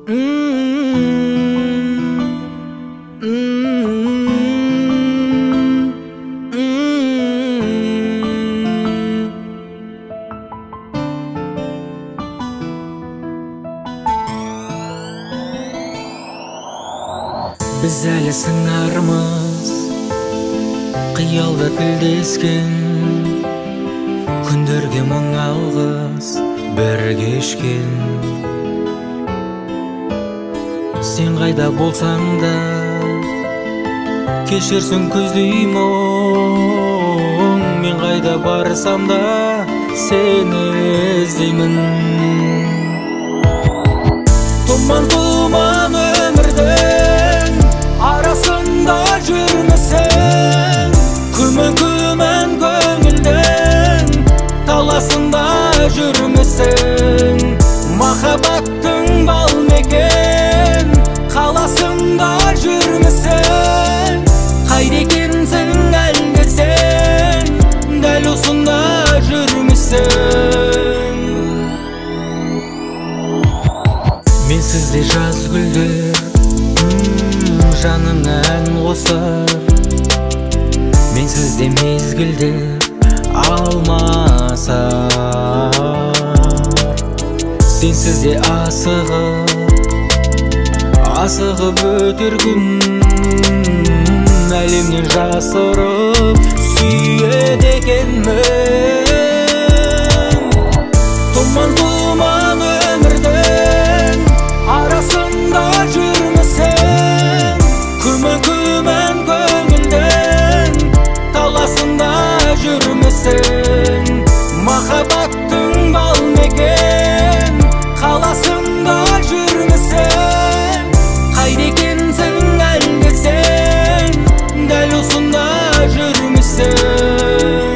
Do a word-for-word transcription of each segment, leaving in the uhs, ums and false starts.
Biz әлі сыңармыз, қиялда тілдескен, күндерге мың алғыс бір кешкен. Сен қайда болсаң да, кешірсің күздей мұң. Мен қайда барсам да, сені іздеймін. Тұман-тұман өмірдің арасында жүрмісің? Күмән-күмән көңілдің таласында жүрмісің? Махаббаттың бал мекен қаласында жүрмісің? Қайда екенсің әлде сен, дәл осында жүрмісің? Мен сізде жаз гүлдер, жаным ән қосар. Мен сізде мезгілдер алмасар. Сен сізде асығып, асығып өтер күн. Әлемнен жасырып сүйеді екенмін. Тұман-тұман өмірдің арасында жүрмісің? Күмән-күмән көңілдің таласында жүрмісің? Махаббаттың бал мекен қаласында жүрмісің? Қайда екенсің әлде сен, дәл осында жүрмісің?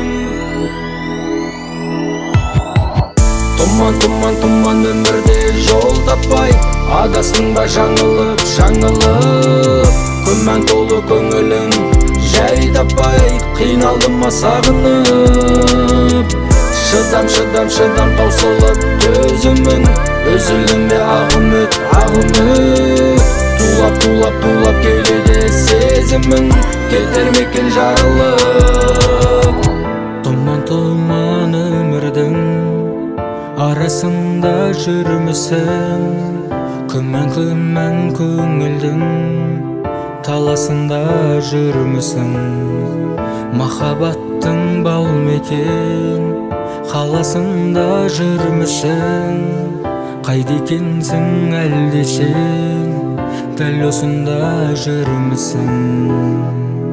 Тұман, тұман, тұман өмірде жол таппай, адастың ба жаңылып, жаңылып. Күмән толы көңілің жай таппай, қиналдым ма сағынып. Шыдам, шыдам, шыдам таусылып төзімің, үзілдің бе ағымыт, ағымыт. Тулап, тулап, тулап келеді сезімің, кетер мекен жарылып. Тұман, тұман өмірдің арасында жүрмісің? Күмән-күмән көңілдің таласында жүрмісің? Махаббаттың бал мекен қаласында жүрмісің? Қайда екенсің әлде сен, дәл осында жүрмісің?